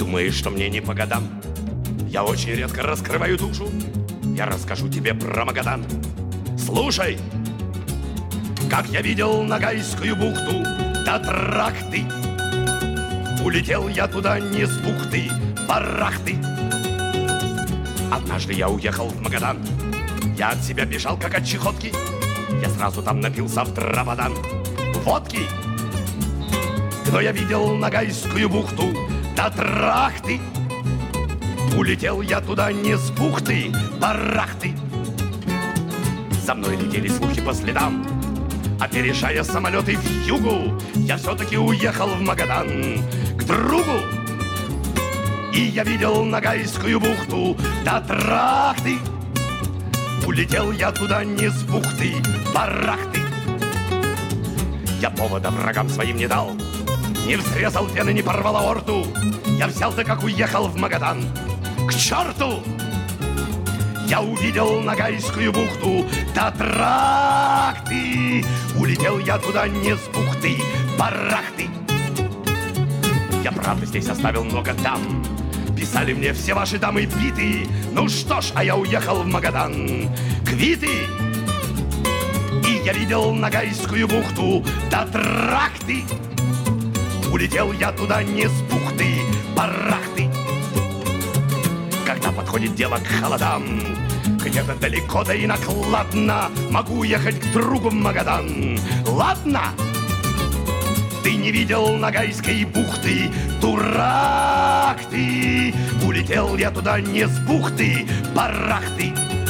Думаешь, что мне не по годам? Я очень редко раскрываю душу. Я расскажу тебе про Магадан. Слушай, как я видел Ногайскую бухту до тракты. Улетел я туда не с бухты, барахты. Однажды я уехал в Магадан. Я от себя бежал, как от чехотки. Я сразу там напился в Драбадан водки. Но я видел Ногайскую бухту до тракты. Улетел я туда не с бухты, барахты. За мной летели слухи по следам. Опережая самолеты в югу, я все-таки уехал в Магадан к другу. И я видел Ногайскую бухту до тракты. Улетел я туда не с бухты, барахты. Я повода врагам своим не дал, не взрезал вены, не порвал аорту. Я взял-то как уехал в Магадан к черту. Я увидел Ногайскую бухту до тракты. Улетел я туда не с бухты, барахты. Я, правда, здесь оставил много дам. Писали мне все ваши дамы биты. Ну что ж, а я уехал в Магадан квиты. И я видел Ногайскую бухту до тракты. Улетел я туда не с бухты, барахты. Когда подходит дело к холодам, где-то далеко, да и накладно, могу ехать к другу в Магадан. Ладно? Ты не видел Ногайской бухты, дурак ты. Улетел я туда не с бухты, барахты.